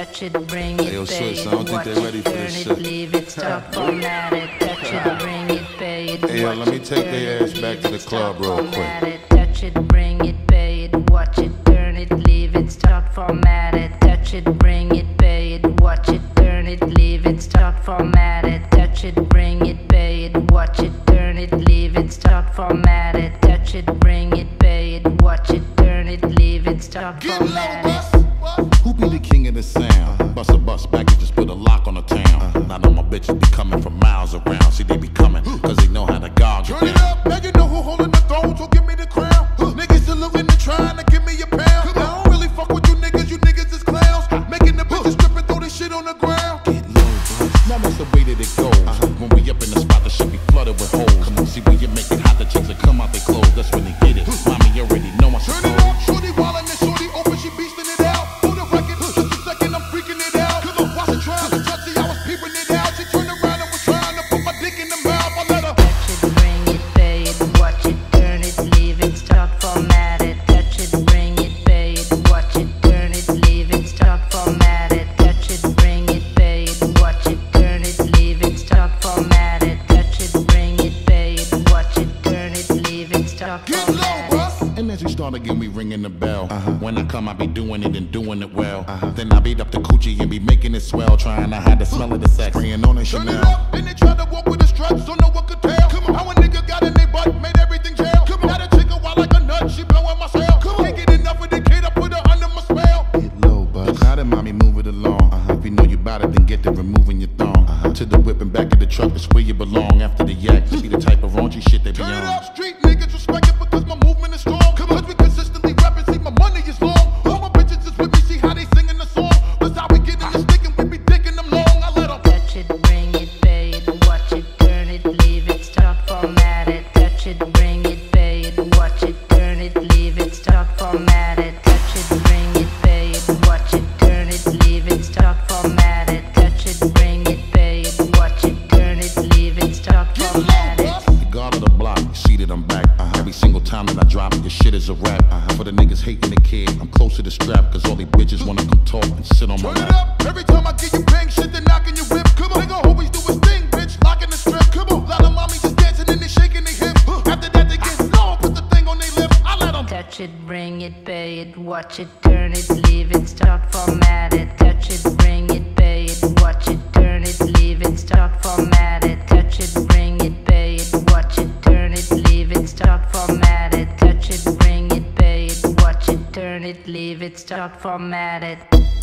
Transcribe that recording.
touch it, bring it, Hey, yo, pay Swiss, it, I don't think watch they ready it, for turn this it, shit. leave it, stop, format it, touch it, bring it, pay it, Hey, yo, watch let me it, take turn their it, ass back leave to the it, club stop, real format quick. it, touch it, bring it, pay it, watch it, turn it, leave it, start, format it, touch it, bring it, pay it, watch it, turn it, leave it, start, format it, touch it, bring it, pay it, watch it, turn it, leave it, start, format it, touch it, bring it, pay it, watch it, turn it, leave it, start, format it. Who be the king of the sound? Bust a bus back and just put a lock on the town. Now all my bitches be coming from miles around. See, they be coming, cause they know how to gog it Turn it down. up, now you know who holding the throne, so give me the crown. Niggas saluting and trying to give me a pound. I don't really fuck with you niggas is clowns. Making the bitches strip and throw this shit on the ground. Get low, bro. Now that's the way that it goes. When we up in the spot, the shit be flooded with holes. Come on, see when you make it hot, the chicks that come out their clothes. That's when they get it. Mommy, you already know I Turn suppose. it up, shorty wildin' and shorty open, she beastin' it out. For the record, just a second, I'm freaking it out. Come on, watch it trying to touch it, I was peeping it out. She turned around and was trying to put my dick in the mouth. I let her Touch it, bring it, pay it, watch it, turn it, leave it, start, format it. Touch it, bring it, pay it, watch it, turn it, leave it, start, format it. Touch it, bring it, pay it, watch it, turn it, leave it, start, format it. Touch it, bring it, pay it, watch it, turn it, leave it, start, get low, format it. bruh. And as we start again, we ringing the bell. When I come, I be doing it and doing it well. Then I beat up the coochie and be making it swell. Trying to hide the smell of the sex. Spraying on a Turn it Chanel. up, then they tried to walk with the struts, so no one could tell. Come on, how a nigga got in their butt, made everything jail. Come on, now the chick a wild like a nut, she blowing my cell. Come on, can't get enough of the kid, I put her under my spell. Get low, bud. Now that mommy, move it along. If you know you bout it, then get to removing your thong. To the whip and back of the truck, it's where you belong. After the yak, you be the type of raunchy shit they be Turn it on. up, street niggas respect it because my movement is strong. Come on, 'cause we consistently rap and see my money is long. All my bitches is with me, see how they singing the song. That's how we get in the stick and we be dicking them long. I let them Touch it, bring it, pay it, watch it, turn it, leave it, start, format it. Touch it, bring it, pay it, watch it, turn it, leave it, start, format it. Touch it, bring it, pay it, watch it, turn it, leave it, start, format it. Touch it, bring it, pay it, watch it, turn it, leave it, start, get format low, it. bruh. The guard of the block, you see that I'm back. Every single time that I drop, this shit is a rap. For the niggas hating the kid, I'm close to the strap. Cause all these bitches wanna come talk and sit on my Turn it lap. up, every time I get you bang shit, they knocking your whip. Come on, nigga always do his thing, bitch, locking the strip. Come on, lot of mommies just dancing and they shaking their hip. After that they get low, put the thing on their lip. I let them Touch it, bring it, pay it, watch it, turn it, leave it, start, format it. Touch it, bring it, pay it, watch it, turn it, leave it, start, format it. Touch it, bring it, pay it, watch it, turn it, leave it, start, format it. Touch it, bring it, pay it, watch it, turn it, leave it, start, format it.